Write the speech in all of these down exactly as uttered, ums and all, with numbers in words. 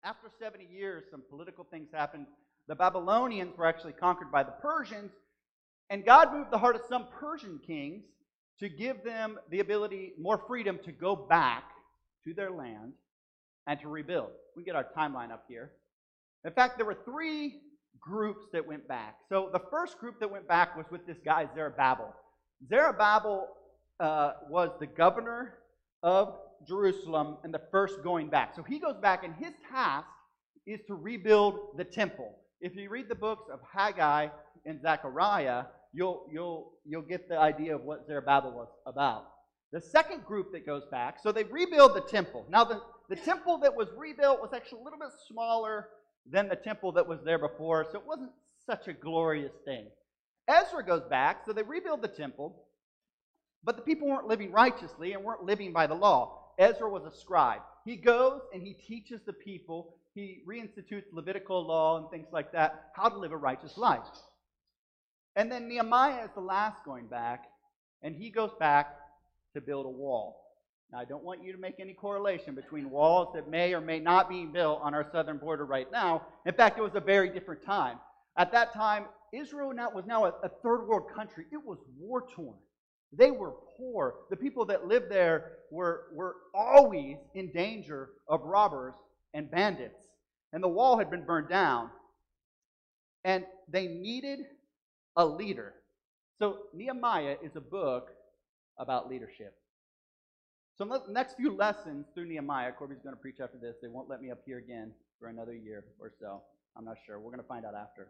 After seventy years, some political things happened. The Babylonians were actually conquered by the Persians, and God moved the heart of some Persian kings to give them the ability, more freedom to go back to their land and to rebuild. We get our timeline up here. In fact, there were three groups that went back. So the first group that went back was with this guy, Zerubbabel. Zerubbabel uh, was the governor of Jerusalem and the first going back. So he goes back, and his task is to rebuild the temple. If you read the books of Haggai and Zechariah, you'll, you'll, you'll get the idea of what Zerubbabel was about. The second group that goes back, so they rebuild the temple. Now, the, the temple that was rebuilt was actually a little bit smaller than the temple that was there before, so it wasn't such a glorious thing. Ezra goes back, so they rebuild the temple, but the people weren't living righteously and weren't living by the law. Ezra was a scribe. He goes and he teaches the people, he reinstitutes Levitical law and things like that, how to live a righteous life. And then Nehemiah is the last going back, and he goes back to build a wall. Now, I don't want you to make any correlation between walls that may or may not be built on our southern border right now. In fact, it was a very different time. At that time, Israel now was now a, a third world country. It was war-torn. They were poor. The people that lived there were, were always in danger of robbers and bandits. And the wall had been burned down. And they needed a leader. So Nehemiah is a book about leadership. So the next few lessons through Nehemiah, Corby's going to preach after this. They won't let me up here again for another year or so. I'm not sure. We're going to find out after.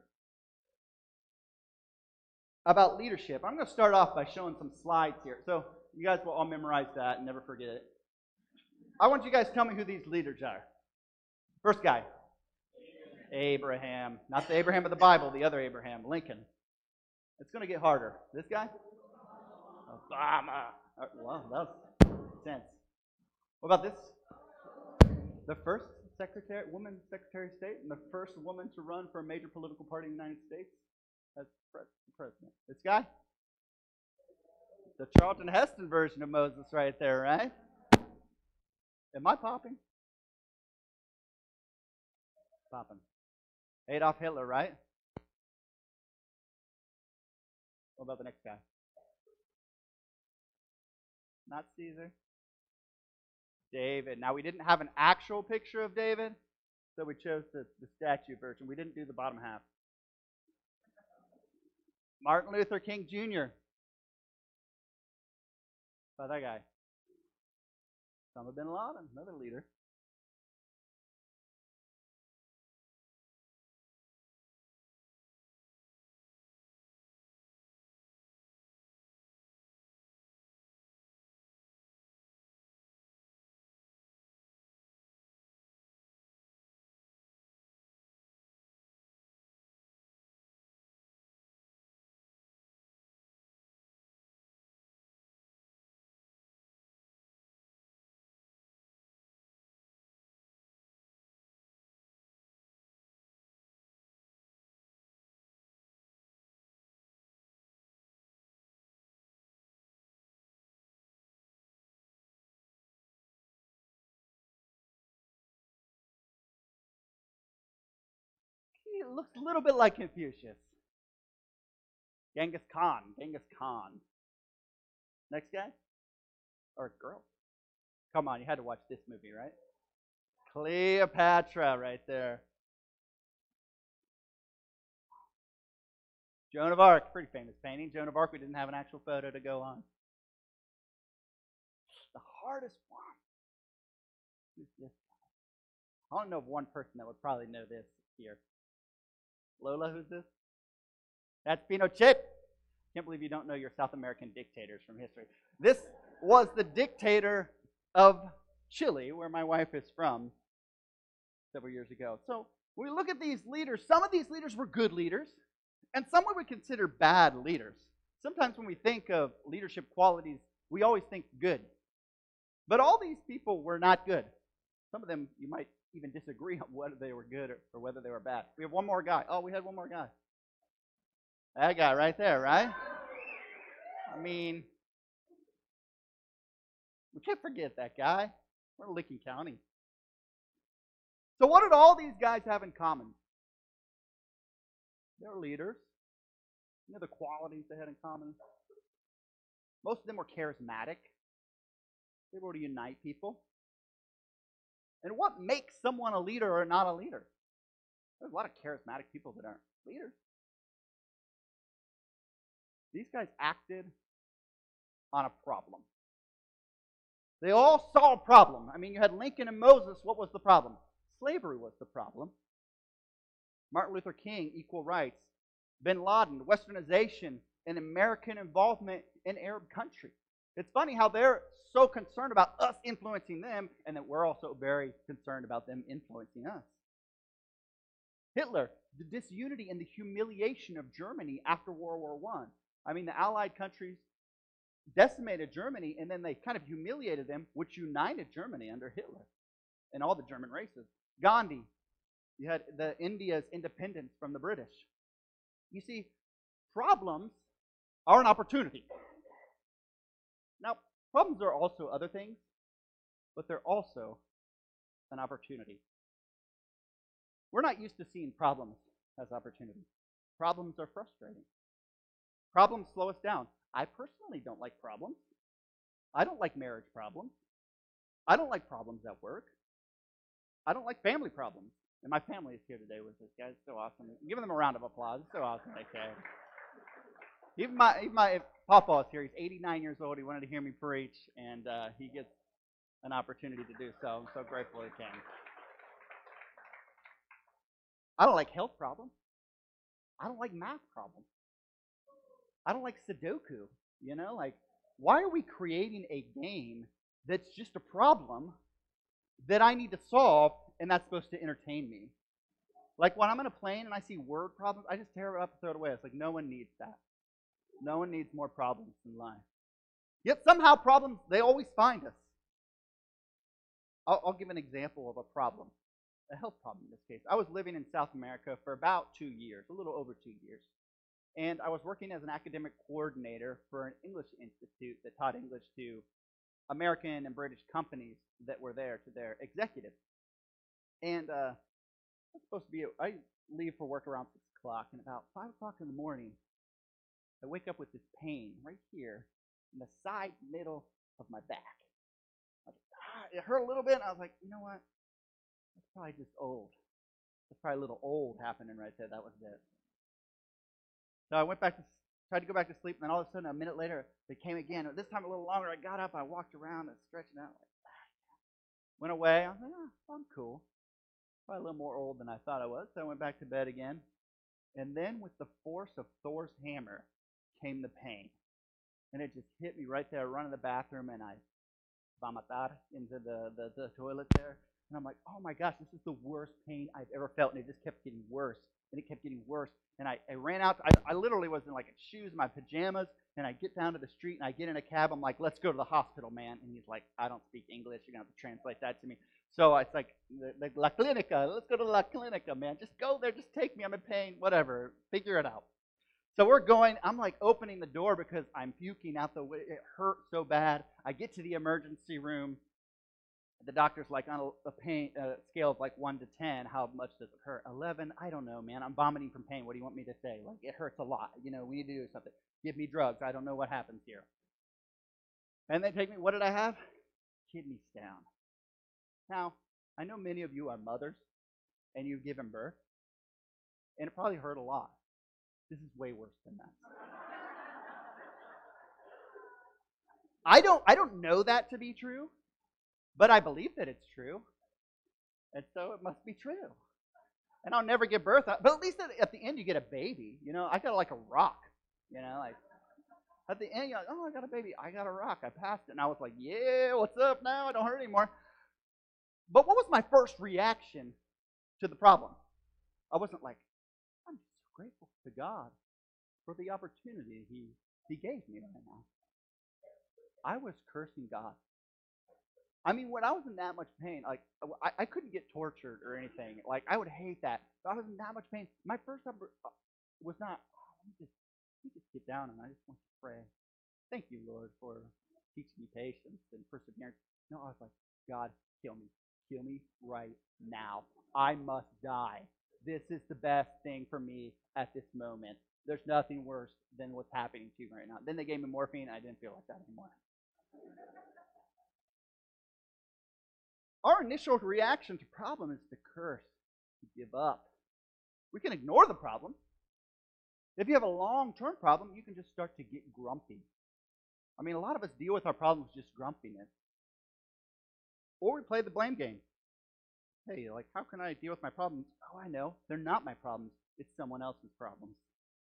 About leadership. I'm going to start off by showing some slides here. So you guys will all memorize that and never forget it. I want you guys to tell me who these leaders are. First guy. Abraham. Not the Abraham of the Bible, the other Abraham, Lincoln. It's going to get harder. This guy? Obama. Wow, that was intense. What about this? The first secretary, woman secretary of state, and the first woman to run for a major political party in the United States as president. This guy? The Charlton Heston version of Moses right there, right? Am I popping? Popping. Adolf Hitler, right? What about the next guy? Not Caesar. David. Now, we didn't have an actual picture of David, so we chose the, the statue version. We didn't do the bottom half. Martin Luther King Junior How about that guy? Osama bin Laden, another leader. He looks a little bit like Confucius. Genghis Khan. Genghis Khan. Next guy? Or girl? Come on, you had to watch this movie, right? Cleopatra right there. Joan of Arc, pretty famous painting. Joan of Arc, we didn't have an actual photo to go on. The hardest one. Who's this guy? I don't know of one person that would probably know this here. Lola, who's this? That's Pinochet. Can't believe you don't know your South American dictators from history. This was the dictator of Chile, where my wife is from, several years ago. So when we look at these leaders, some of these leaders were good leaders, and some we would consider bad leaders. Sometimes when we think of leadership qualities, we always think good. But all these people were not good. Some of them you might even disagree on whether they were good or, or whether they were bad. We have one more guy. Oh, we had one more guy. That guy right there, right? I mean, we can't forget that guy. We're in Licking County. So what did all these guys have in common? They're leaders. You know the qualities they had in common? Most of them were charismatic. They were able to unite people. And what makes someone a leader or not a leader? There's a lot of charismatic people that aren't leaders. These guys acted on a problem. They all saw a problem. I mean, you had Lincoln and Moses. What was the problem? Slavery was the problem. Martin Luther King, equal rights. Bin Laden, westernization, and American involvement in Arab countries. It's funny how they're so concerned about us influencing them, and that we're also very concerned about them influencing us. Hitler, the disunity and the humiliation of Germany after World War One. I mean, the Allied countries decimated Germany, and then they kind of humiliated them, which united Germany under Hitler and all the German races. Gandhi, you had the India's independence from the British. You see, problems are an opportunity. Now, problems are also other things, but they're also an opportunity. We're not used to seeing problems as opportunities. Problems are frustrating. Problems slow us down. I personally don't like problems. I don't like marriage problems. I don't like problems at work. I don't like family problems. And my family is here today with us, guys. It's so awesome. Give them a round of applause. It's so awesome they came. Even my, even my Papa is here. He's eighty-nine years old. He wanted to hear me preach, and uh, he gets an opportunity to do so. I'm so grateful he came. I don't like health problems. I don't like math problems. I don't like Sudoku. You know, like, why are we creating a game that's just a problem that I need to solve, and that's supposed to entertain me? Like, when I'm on a plane and I see word problems, I just tear it up and throw it away. It's like, no one needs that. No one needs more problems in life. Yet somehow problems, they always find us. I'll, I'll give an example of a problem, a health problem in this case. I was living in South America for about two years, a little over two years. And I was working as an academic coordinator for an English institute that taught English to American and British companies that were there, to their executives. And uh, it's supposed to be, I leave for work around six o'clock, and about five o'clock in the morning, I wake up with this pain right here in the side middle of my back. I was like, ah, it hurt a little bit, and I was like, you know what? That's probably just old. That's probably a little old happening right there. That was it. So I went back to, tried to go back to sleep, and then all of a sudden, a minute later, they came again. This time a little longer. I got up, I walked around and stretched out. Like, ah. Went away. I was like, oh, I'm cool. Probably a little more old than I thought I was. So I went back to bed again. And then with the force of Thor's hammer came the pain. And it just hit me right there. I run to the bathroom, and I vomited into the, the, the toilet there. And I'm like, oh my gosh, this is the worst pain I've ever felt. And it just kept getting worse. And it kept getting worse. And I, I ran out. I, I literally was in like shoes, my pajamas. And I get down to the street, and I get in a cab. I'm like, let's go to the hospital, man. And he's like, I don't speak English. You're going to have to translate that to me. So it's like, the, the La Clinica. Let's go to La Clinica, man. Just go there. Just take me. I'm in pain. Whatever. Figure it out. So we're going. I'm like opening the door because I'm puking out the way. It hurt so bad. I get to the emergency room. The doctor's like, on a, a pain a scale of like one to ten, how much does it hurt? eleven? I don't know, man. I'm vomiting from pain. What do you want me to say? Like, it hurts a lot. You know, we need to do something. Give me drugs. I don't know what happens here. And they take me. What did I have? Kidney stone. Now, I know many of you are mothers, and you've given birth, and it probably hurt a lot. This is way worse than that. I don't. I don't know that to be true. But I believe that it's true, and so it must be true. And I'll never give birth, but at least at, at the end you get a baby. You know, I got like a rock. You know, like at the end you're like, oh, I got a baby. I got a rock. I passed it, and I was like, yeah, what's up now? I don't hurt anymore. But what was my first reaction to the problem? I wasn't like, I'm so grateful to God for the opportunity He He gave me right now. I was cursing God. I mean, when I was in that much pain, like, I, I couldn't get tortured or anything. Like, I would hate that. But I was in that much pain. My first thought was not, oh, let me just, let me just get down and I just want to pray. Thank you, Lord, for teaching me patience and perseverance. No, I was like, God, kill me. kill me right now. I must die. This is the best thing for me at this moment. There's nothing worse than what's happening to you right now. Then they gave me morphine, and I didn't feel like that anymore. Our initial reaction to problem is to curse, to give up. We can ignore the problem. If you have a long-term problem, you can just start to get grumpy. I mean, a lot of us deal with our problems just grumpiness. Or we play the blame game. Hey, like, how can I deal with my problems? Oh, I know. They're not my problems. It's someone else's problems.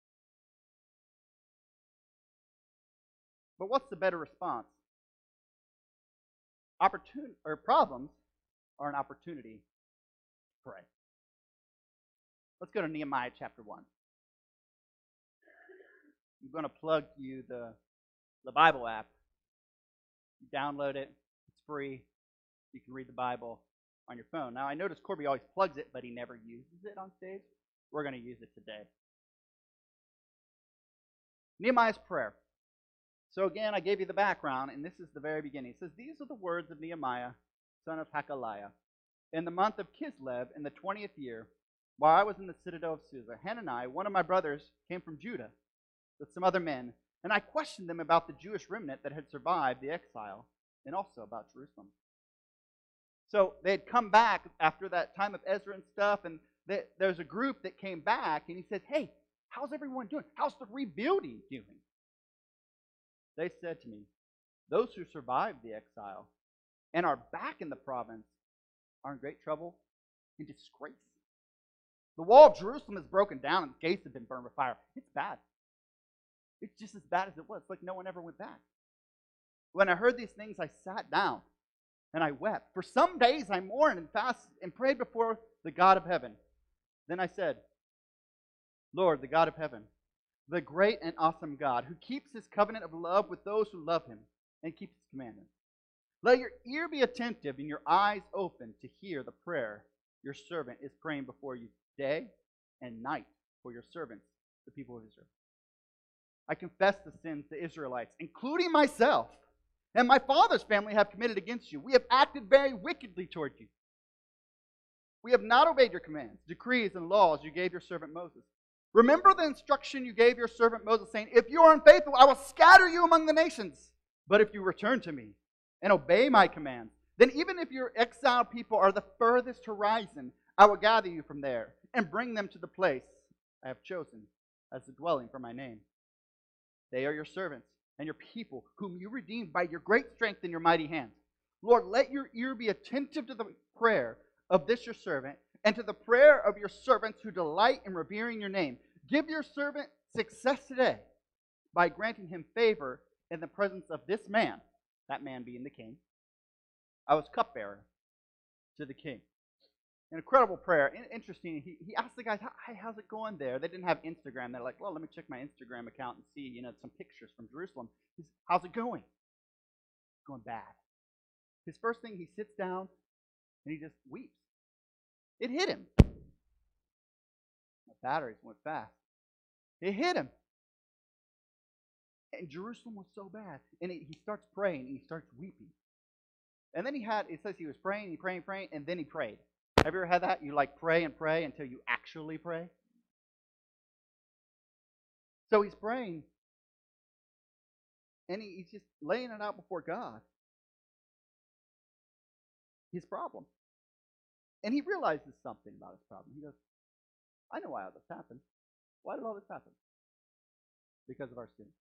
But what's the better response? Opportun- or problems are an opportunity to pray. Let's go to Nehemiah chapter one. I'm going to plug you the, the Bible app. You download it. It's free. You can read the Bible on your phone. Now, I notice Corby always plugs it, but he never uses it on stage. We're going to use it today. Nehemiah's prayer. So again, I gave you the background, and this is the very beginning. It says, "These are the words of Nehemiah, son of Hakaliah. In the month of Kislev, in the twentieth year, while I was in the citadel of Susa, Hanani, one of my brothers, came from Judah with some other men, and I questioned them about the Jewish remnant that had survived the exile, and also about Jerusalem." So they had come back after that time of Ezra and stuff, and they, there's a group that came back, and he said, "Hey, how's everyone doing? How's the rebuilding doing?" They said to me, "Those who survived the exile and are back in the province are in great trouble and disgrace. The wall of Jerusalem is broken down and the gates have been burned with fire." It's bad. It's just as bad as it was. It's like no one ever went back. When I heard these things, I sat down and I wept. For some days I mourned and fasted and prayed before the God of heaven. Then I said, "Lord, the God of heaven, the great and awesome God, who keeps his covenant of love with those who love him and keeps his commandments, let your ear be attentive and your eyes open to hear the prayer your servant is praying before you day and night for your servants, the people of Israel. I confess the sins the Israelites, including myself, and my father's family have committed against you. We have acted very wickedly toward you. We have not obeyed your commands, decrees, and laws you gave your servant Moses. Remember the instruction you gave your servant Moses, saying, 'If you are unfaithful, I will scatter you among the nations. But if you return to me and obey my commands, then even if your exiled people are the furthest horizon, I will gather you from there and bring them to the place I have chosen as the dwelling for my name. They are your servants and your people, whom you redeemed by your great strength and your mighty hands. Lord, let your ear be attentive to the prayer of this your servant, and to the prayer of your servants who delight in revering your name. Give your servant success today by granting him favor in the presence of this man," that man being the king. "I was cupbearer to the king." An incredible prayer. Interesting. He, he asked the guys, "Hey, how's it going there?" They didn't have Instagram. They're like, "Well, let me check my Instagram account and see, you know, some pictures from Jerusalem." He says, "How's it going?" "It's going bad." His first thing, he sits down and he just weeps. It hit him. My batteries went fast. It hit him. And Jerusalem was so bad. And he starts praying and he starts weeping. And then he had, it says he was praying, he praying, praying, and then he prayed. Have you ever had that? You like pray and pray until you actually pray? So he's praying. And he, he's just laying it out before God. His problem. And he realizes something about his problem. He goes, "I know why all this happened. Why did all this happen? Because of our sin."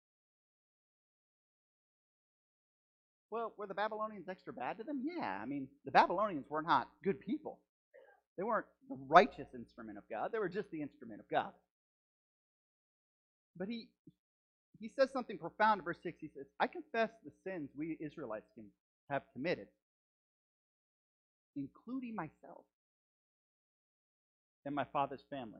Well, were the Babylonians extra bad to them? Yeah. I mean, the Babylonians were not good people. They weren't the righteous instrument of God. They were just the instrument of God. But he he says something profound in verse six. He says, "I confess the sins we Israelites can have committed, including myself and my father's family."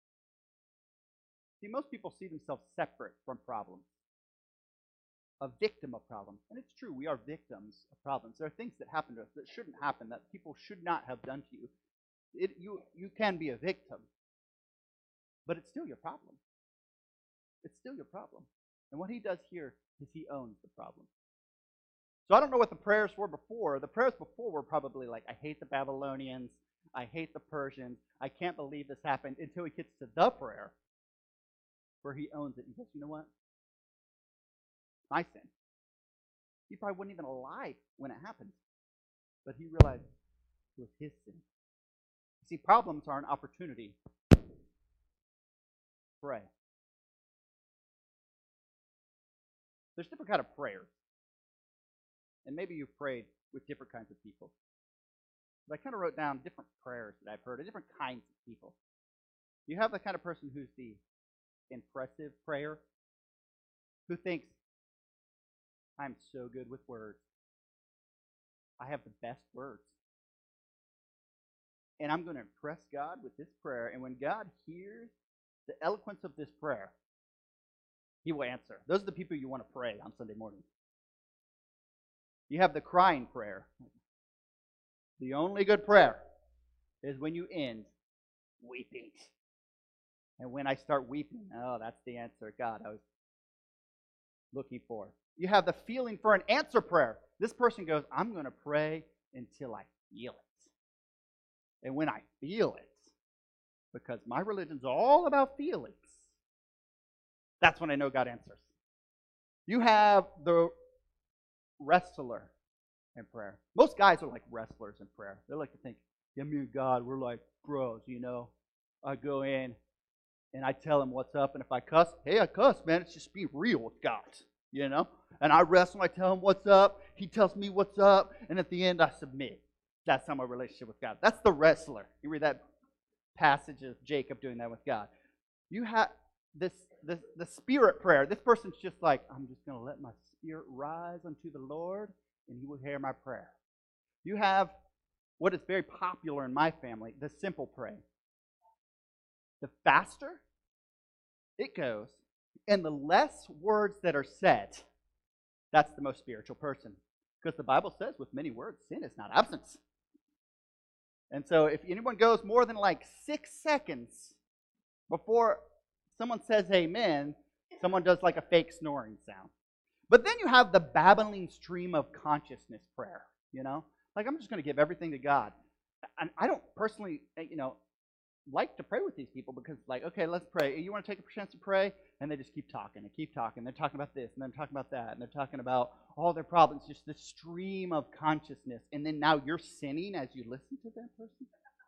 See, most people see themselves separate from problems, a victim of problems. And it's true, we are victims of problems. There are things that happen to us that shouldn't happen, that people should not have done to you. It, you, you can be a victim, but it's still your problem. It's still your problem. And what he does here is he owns the problem. So I don't know what the prayers were before. The prayers before were probably like, I hate the Babylonians. I hate the Persians. I can't believe this happened, until he gets to the prayer where he owns it. He says, you know what? My sin. He probably wasn't even alive when it happened. But he realized it was his sin. See, problems are an opportunity to pray. There's different kind of prayers. And maybe you've prayed with different kinds of people. But I kind of wrote down different prayers that I've heard of different kinds of people. You have the kind of person who's the impressive prayer, who thinks, I'm so good with words. I have the best words. And I'm going to impress God with this prayer. And when God hears the eloquence of this prayer, he will answer. Those are the people you want to pray on Sunday morning. You have the crying prayer. The only good prayer is when you end weeping. And when I start weeping, oh, that's the answer, God, I was looking for. You have the feeling for an answer prayer. This person goes, I'm going to pray until I feel it. And when I feel it, because my religion's all about feelings, that's when I know God answers. You have the wrestler in prayer. Most guys are like wrestlers in prayer. They like to think, yeah, me and God, we're like bros, you know. I go in and I tell him what's up, and if I cuss, hey, I cuss, man. It's just be real with God, you know. And I wrestle, I tell him what's up. He tells me what's up, and at the end, I submit. That's how my relationship with God. That's the wrestler. You read that passage of Jacob doing that with God. You have this, this the spirit prayer. This person's just like, I'm just going to let my spirit rise unto the Lord, and he will hear my prayer. You have what is very popular in my family, the simple prayer. The faster it goes, and the less words that are said, that's the most spiritual person. Because the Bible says, with many words, sin is not absence. And so if anyone goes more than like six seconds before someone says amen, someone does like a fake snoring sound. But then you have the babbling stream of consciousness prayer, you know? Like, I'm just going to give everything to God. And I don't personally, you know, like to pray with these people because, like, okay, let's pray. You want to take a chance to pray? And they just keep talking and keep talking. They're talking about this and they're talking about that and they're talking about all their problems. Just this stream of consciousness. And then now you're sinning as you listen to that person.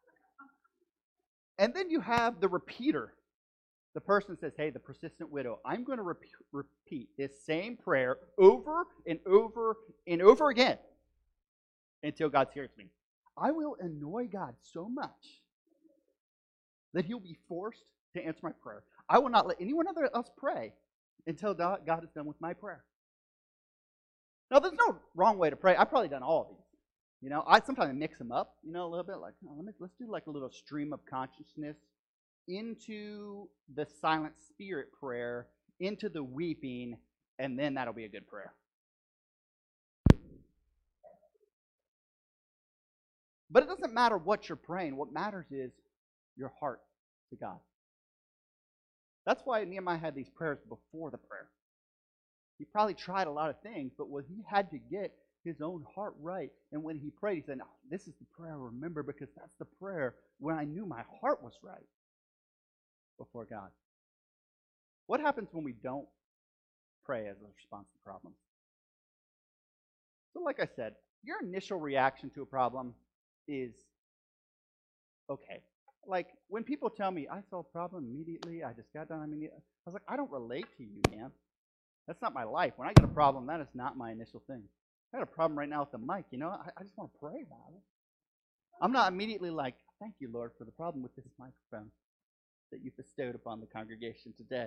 And then you have the repeater. The person says, hey, the persistent widow, I'm going to rep- repeat this same prayer over and over and over again until God hears me. I will annoy God so much that he'll be forced to answer my prayer. I will not let anyone else pray until God is done with my prayer. Now, there's no wrong way to pray. I've probably done all of these. You know, I sometimes mix them up, you know, a little bit. Like, oh, let me, let's do like a little stream of consciousness into the silent spirit prayer, into the weeping, and then that'll be a good prayer. But it doesn't matter what you're praying. What matters is your heart to God. That's why Nehemiah had these prayers before the prayer. He probably tried a lot of things, but what he had to get his own heart right. And when he prayed, he said, no, this is the prayer I remember because that's the prayer when I knew my heart was right before God. What happens when we don't pray as a response to problems? So like I said, your initial reaction to a problem is okay. Like, when people tell me, I saw a problem immediately, I just got done immediately, I was like, I don't relate to you, man. That's not my life. When I get a problem, that is not my initial thing. I got a problem right now with the mic, you know, I, I just want to pray about it. I'm not immediately like, thank you, Lord, for the problem with this microphone that you bestowed upon the congregation today.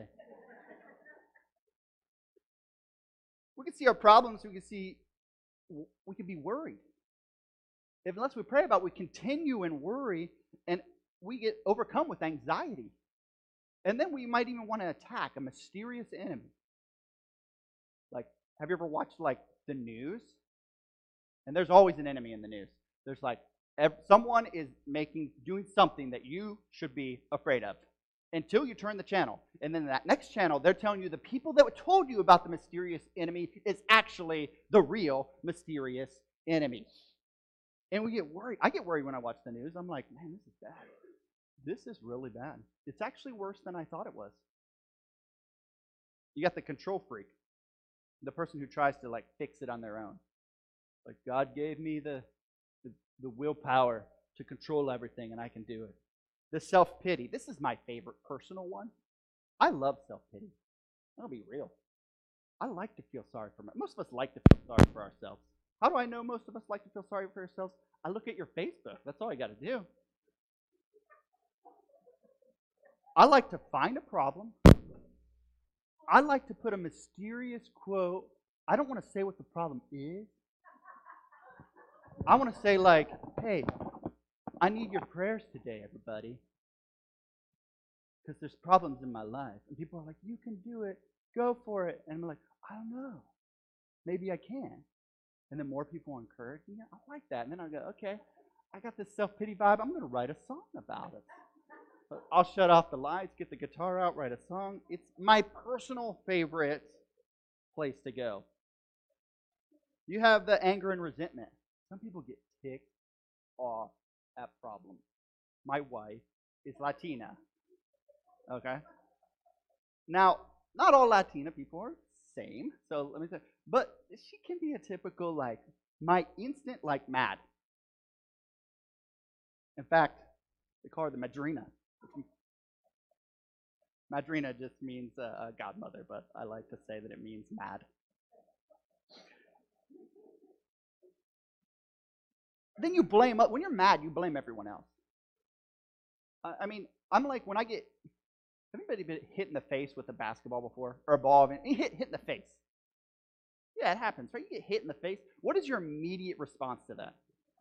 We can see our problems, we can see, we can be worried. If unless we pray about it, we continue in worry, and we get overcome with anxiety. And then we might even want to attack a mysterious enemy. Like, have you ever watched, like, the news? And there's always an enemy in the news. There's, like, someone is making, doing something that you should be afraid of. until you turn the channel. And then that next channel, they're telling you the people that told you about the mysterious enemy is actually the real mysterious enemy. And we get worried. I get worried when I watch the news. I'm like, man, this is bad. This is really bad. It's actually worse than I thought it was. You got the control freak, the person who tries to like fix it on their own. Like, God gave me the, the, the willpower to control everything, and I can do it. The self-pity. This is my favorite personal one. I love self-pity. I'll be real. I like to feel sorry for myself. Most of us like to feel sorry for ourselves. How do I know most of us like to feel sorry for ourselves? I look at your Facebook. That's all I got to do. I like to find a problem. I like to put a mysterious quote. I don't want to say what the problem is. I want to say like, hey, I need your prayers today, everybody. Because there's problems in my life. And people are like, you can do it. Go for it. And I'm like, I don't know. Maybe I can. And then more people encourage me. I like that. And then I go, okay, I got this self-pity vibe. I'm going to write a song about it. I'll shut off the lights, get the guitar out, write a song. It's my personal favorite place to go. You have the anger and resentment. Some people get ticked off at problems. My wife is Latina. Okay? Now, not all Latina people are the same. So let me say, but she can be a typical, like, my instant, like, mad. In fact, they call her the Madrina. Madrina just means uh, godmother, but I like to say that it means mad. Then you blame, when you're mad, you blame everyone else. I mean, I'm like, when I get, have anybody been hit in the face with a basketball before? Or a ball? And hit, hit in the face. Yeah, it happens, right? You get hit in the face. What is your immediate response to that?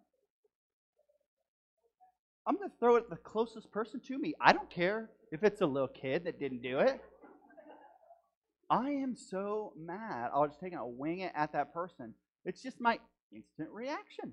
I'm going to throw it at the closest person to me. I don't care if it's a little kid that didn't do it. I am so mad. I'll just take it and wing it at that person. It's just my instant reaction.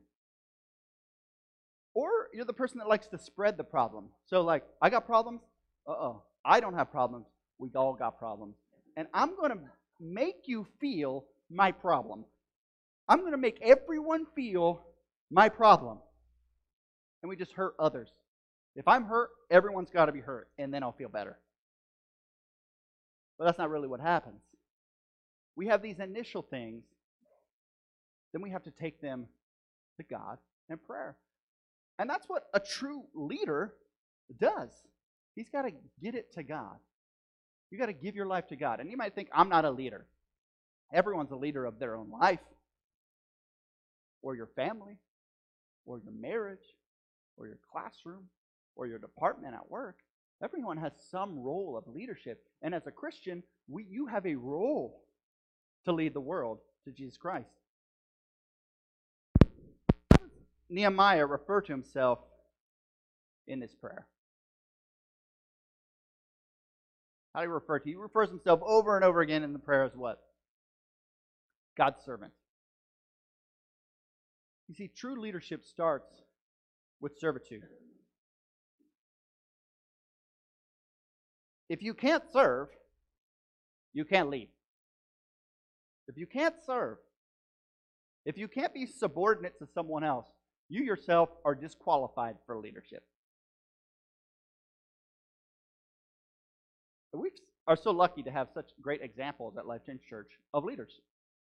Or you're the person that likes to spread the problem. So like, I got problems. Uh-oh. I don't have problems. We all got problems. And I'm going to make you feel my problem. I'm going to make everyone feel my problem. And we just hurt others. If I'm hurt, everyone's got to be hurt, and then I'll feel better. But that's not really what happens. We have these initial things, then we have to take them to God in prayer. And that's what a true leader does. He's got to get it to God. You got to give your life to God. And you might think, I'm not a leader. Everyone's a leader of their own life, or your family, or your marriage, or your classroom, or your department at work. Everyone has some role of leadership. And as a Christian, we, you have a role to lead the world to Jesus Christ. How does Nehemiah refer to himself in this prayer? How do he refer to? He refers himself over and over again in the prayer as what? God's servant. You see, true leadership starts with servitude. If you can't serve, you can't lead. If you can't serve, if you can't be subordinate to someone else, you yourself are disqualified for leadership. We are so lucky to have such great examples at Life Change Church of leaders.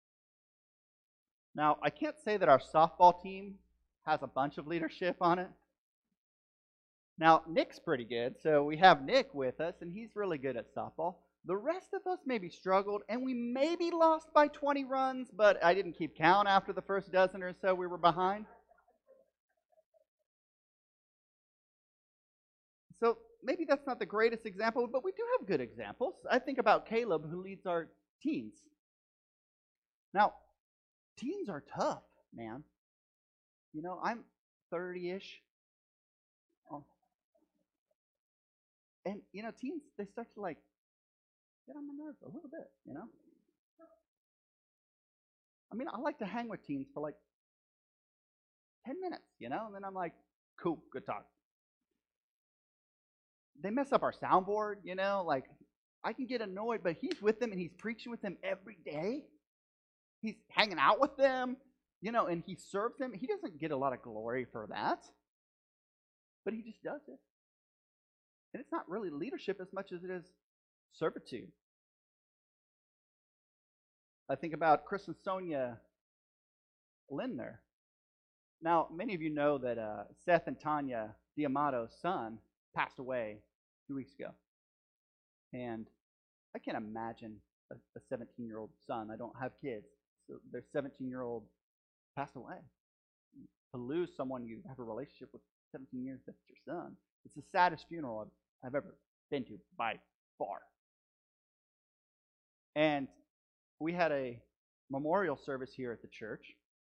Now, I can't say that our softball team has a bunch of leadership on it. Now, Nick's pretty good, so we have Nick with us, and he's really good at softball. The rest of us maybe struggled, and we maybe lost by twenty runs, but I didn't keep count after the first dozen or so we were behind. So maybe that's not the greatest example, but we do have good examples. I think about Caleb, who leads our teens. Now, teens are tough, man. You know, I'm thirty-ish. Oh. And, you know, teens, they start to, like, get on my nerves a little bit, you know? I mean, I like to hang with teens for, like, ten minutes, you know? And then I'm like, cool, good talk. they mess up our soundboard, you know, like I can get annoyed, but he's with them and he's preaching with them every day. He's hanging out with them, you know, and he serves them. He doesn't get a lot of glory for that, but he just does it. And it's not really leadership as much as it is servitude. I think about Chris and Sonia Lindner. Now, many of you know that uh, Seth and Tanya Diamato's son passed away two weeks ago. And I can't imagine a seventeen-year-old son. I don't have kids. So their seventeen-year-old passed away. To lose someone you have a relationship with seventeen years, that's your son. It's the saddest funeral I've, I've ever been to by far. And we had a memorial service here at the church.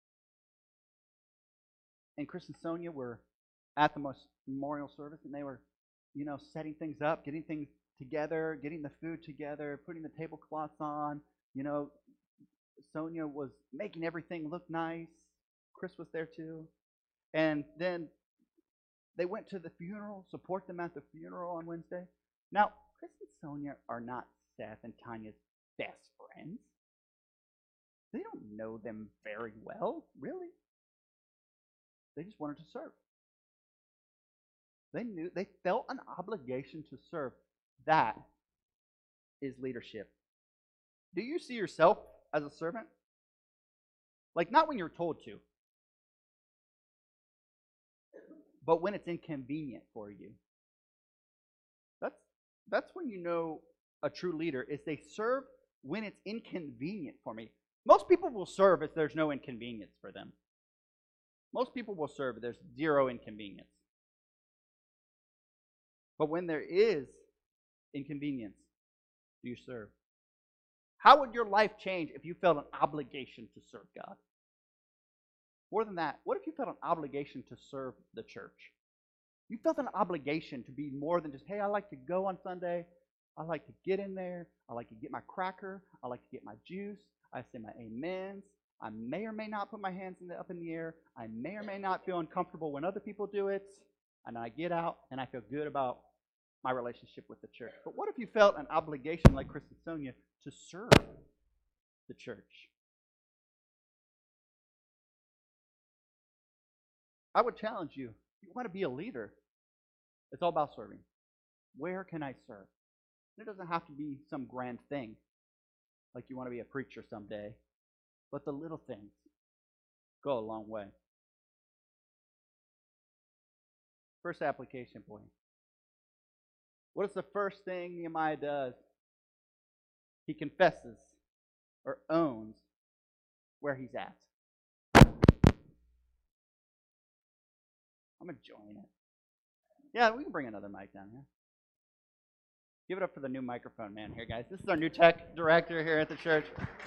And Chris and Sonia were at the most memorial service, and they were, you know, setting things up, getting things together, getting the food together, putting the tablecloths on. You know, Sonia was making everything look nice. Chris was there too. And then they went to the funeral, support them at the funeral on Wednesday. Now, Chris and Sonia are not Seth and Tanya's best friends. They don't know them very well, really. They just wanted to serve. They knew, they felt an obligation to serve. That is leadership. Do you see yourself as a servant? Like, not when you're told to, but when it's inconvenient for you. That's, that's when you know a true leader, is they serve when it's inconvenient for me. Most people will serve if there's no inconvenience for them. Most people will serve if there's zero inconvenience. But when there is inconvenience, do you serve? How would your life change if you felt an obligation to serve God? More than that, what if you felt an obligation to serve the church? You felt an obligation to be more than just, hey, I like to go on Sunday. I like to get in there. I like to get my cracker. I like to get my juice. I say my amens. I may or may not put my hands in the, up in the air. I may or may not feel uncomfortable when other people do it. And I get out and I feel good about my relationship with the church. But what if you felt an obligation like Chris and Sonia to serve the church? I would challenge you, if you want to be a leader, it's all about serving. Where can I serve? It doesn't have to be some grand thing, like you want to be a preacher someday, but the little things go a long way. First application point. What is the first thing Nehemiah does? He confesses or owns where he's at. I'm enjoying it. Yeah, we can bring another mic down here. Give it up for the new microphone man here, guys. This is our new tech director here at the church.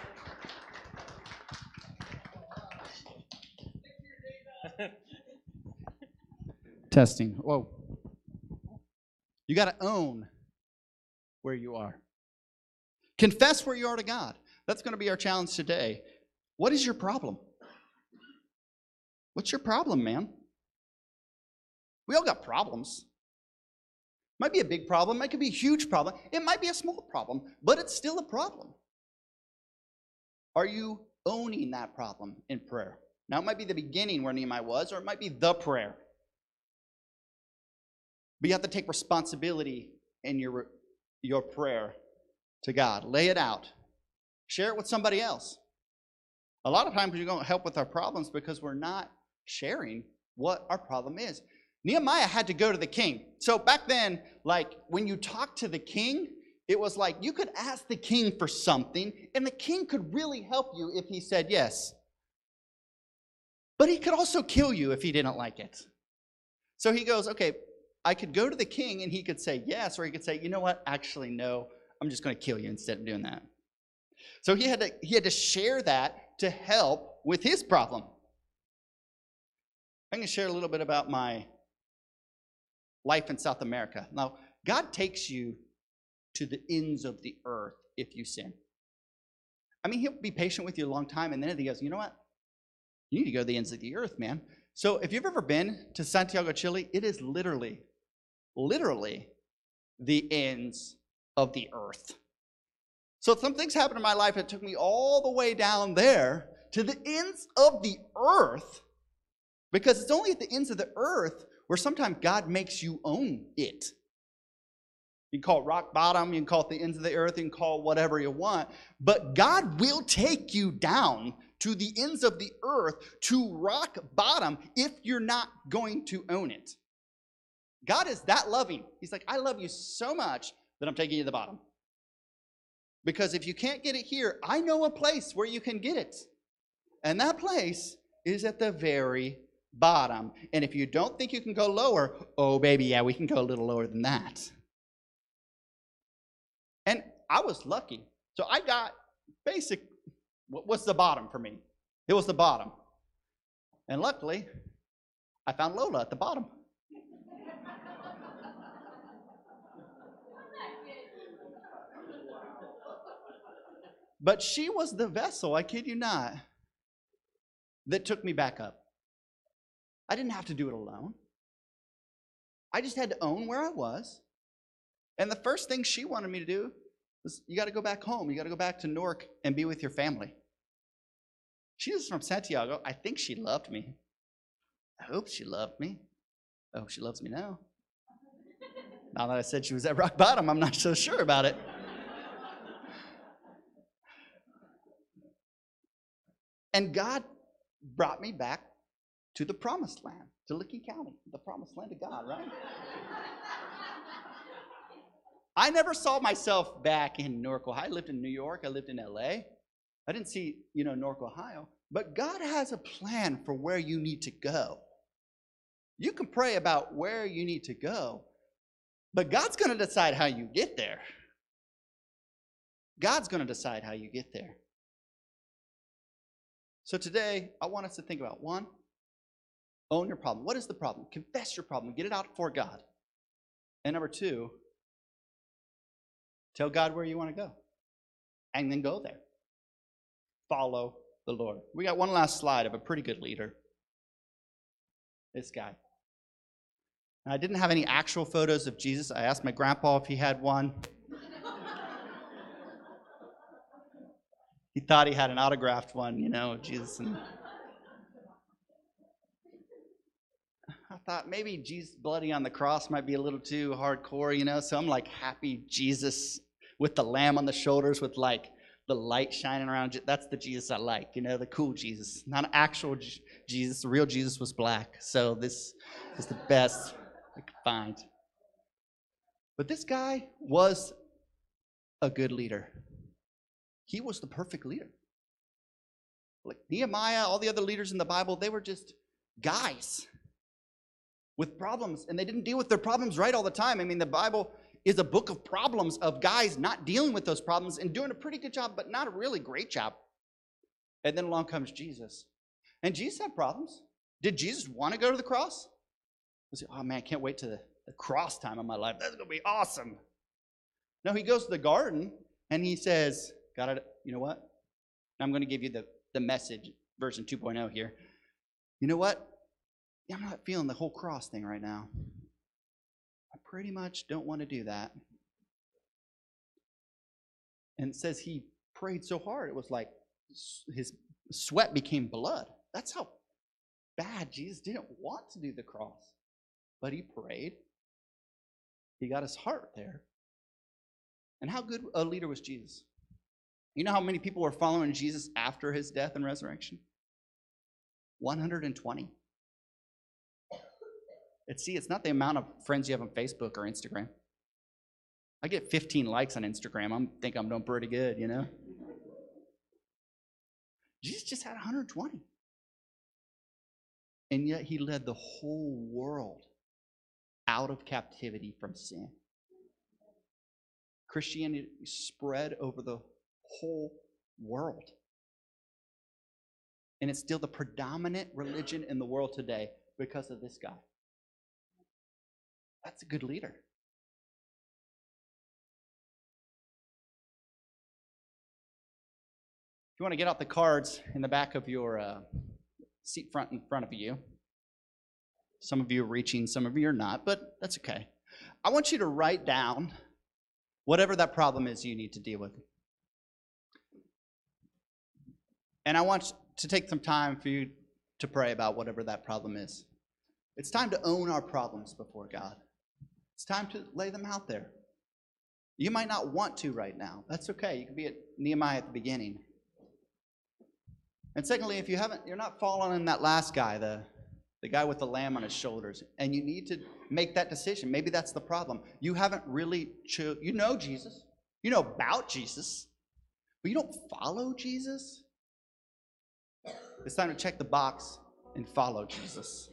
Testing. Whoa. You got to own where you are. Confess where you are to God. That's going to be our challenge today. What is your problem? What's your problem, man? We all got problems. Might be a big problem. It could be a huge problem. It might be a small problem, but it's still a problem. Are you owning that problem in prayer? Now, it might be the beginning where Nehemiah was, or it might be the prayer. But you have to take responsibility in your, your prayer to God. Lay it out. Share it with somebody else. A lot of times we don't help with our problems because we're not sharing what our problem is. Nehemiah had to go to the king. So back then, like when you talk to the king, it was like you could ask the king for something, and the king could really help you if he said yes. But he could also kill you if he didn't like it. So he goes, okay, I could go to the king and he could say yes, or he could say, you know what, actually no, I'm just going to kill you instead of doing that. So he had to he had to share that to help with his problem. I'm going to share a little bit about my life in South America. Now, God takes you to the ends of the earth if you sin. I mean, he'll be patient with you a long time, and then he goes, you know what? You need to go to the ends of the earth, man. So if you've ever been to Santiago, Chile, it is literally, literally the ends of the earth. So some things happened in my life that took me all the way down there to the ends of the earth, because it's only at the ends of the earth where sometimes God makes you own it. You can call it rock bottom, you can call it the ends of the earth, you can call it whatever you want, but God will take you down to the ends of the earth, to rock bottom, if you're not going to own it. God is that loving. He's like, I love you so much that I'm taking you to the bottom. Because if you can't get it here, I know a place where you can get it. And that place is at the very bottom. And if you don't think you can go lower, oh, baby, yeah, we can go a little lower than that. And I was lucky. So I got basic, what's the bottom for me? It was the bottom. And luckily, I found Lola at the bottom. But she was the vessel, I kid you not, that took me back up. I didn't have to do it alone. I just had to own where I was. And the first thing she wanted me to do was, you got to go back home. You got to go back to Newark and be with your family. She was from Santiago. I think she loved me. I hope she loved me. I hope she loves me now. Now that I said she was at rock bottom, I'm not so sure about it. And God brought me back to the promised land, to Licking County, the promised land of God, right? I never saw myself back in Newark, Ohio. I lived in New York. I lived in L A. I didn't see, you know, Newark, Ohio. But God has a plan for where you need to go. You can pray about where you need to go, but God's going to decide how you get there. God's going to decide how you get there. So today, I want us to think about, one, own your problem. What is the problem? Confess your problem. Get it out before God. And number two, tell God where you want to go. And then go there. Follow the Lord. We got one last slide of a pretty good leader. This guy. And I didn't have any actual photos of Jesus. I asked my grandpa if he had one. He thought he had an autographed one, you know, of Jesus. And I thought maybe Jesus bloody on the cross might be a little too hardcore, you know. So I'm like happy Jesus with the lamb on the shoulders with like the light shining around. That's the Jesus I like, you know, the cool Jesus. Not an actual Jesus. The real Jesus was black. So this is the best I could find. But this guy was a good leader. He was the perfect leader. Like Nehemiah, all the other leaders in the Bible, they were just guys with problems, and they didn't deal with their problems right all the time. I mean, the Bible is a book of problems, of guys not dealing with those problems and doing a pretty good job, but not a really great job. And then along comes Jesus. And Jesus had problems. Did Jesus want to go to the cross? Was he, oh man, I can't wait to the, the cross time of my life. That's going to be awesome. No, he goes to the garden, and he says, God, you know what? I'm going to give you the, the message, version two point oh here. You know what? I'm not feeling the whole cross thing right now. I pretty much don't want to do that. And it says he prayed so hard, it was like his sweat became blood. That's how bad Jesus didn't want to do the cross. But he prayed. He got his heart there. And how good a leader was Jesus? You know how many people were following Jesus after his death and resurrection? one hundred twenty. It's, see, it's not the amount of friends you have on Facebook or Instagram. I get fifteen likes on Instagram. I think I'm doing pretty good, you know? Jesus just had one hundred twenty. And yet he led the whole world out of captivity from sin. Christianity spread over the whole world. And it's still the predominant religion in the world today because of this guy. That's a good leader. If you want to get out the cards in the back of your uh, seat front in front of you. Some of you are reaching, some of you are not, but that's okay. I want you to write down whatever that problem is you need to deal with. And I want to take some time for you to pray about whatever that problem is. It's time to own our problems before God. It's time to lay them out there. You might not want to right now. That's okay. You can be at Nehemiah at the beginning. And secondly, if you haven't, you're not following in that last guy, the, the guy with the lamb on his shoulders, and you need to make that decision. Maybe that's the problem. You haven't really, cho- you know Jesus. You know about Jesus, but you don't follow Jesus. It's time to check the box and follow Jesus.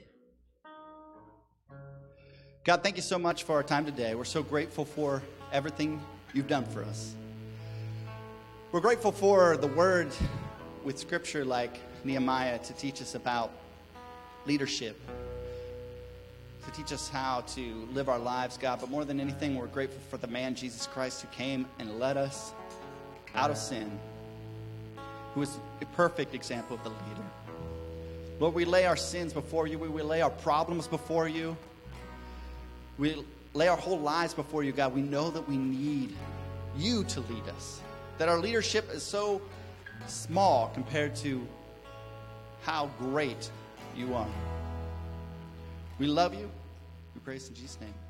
God, thank you so much for our time today. We're so grateful for everything you've done for us. We're grateful for the word with scripture like Nehemiah to teach us about leadership, to teach us how to live our lives, God. But more than anything, we're grateful for the man, Jesus Christ, who came and led us out of sin, who is a perfect example of the leader. Lord, we lay our sins before you. We lay our problems before you. We lay our whole lives before you, God. We know that we need you to lead us, that our leadership is so small compared to how great you are. We love you. We praise in Jesus' name.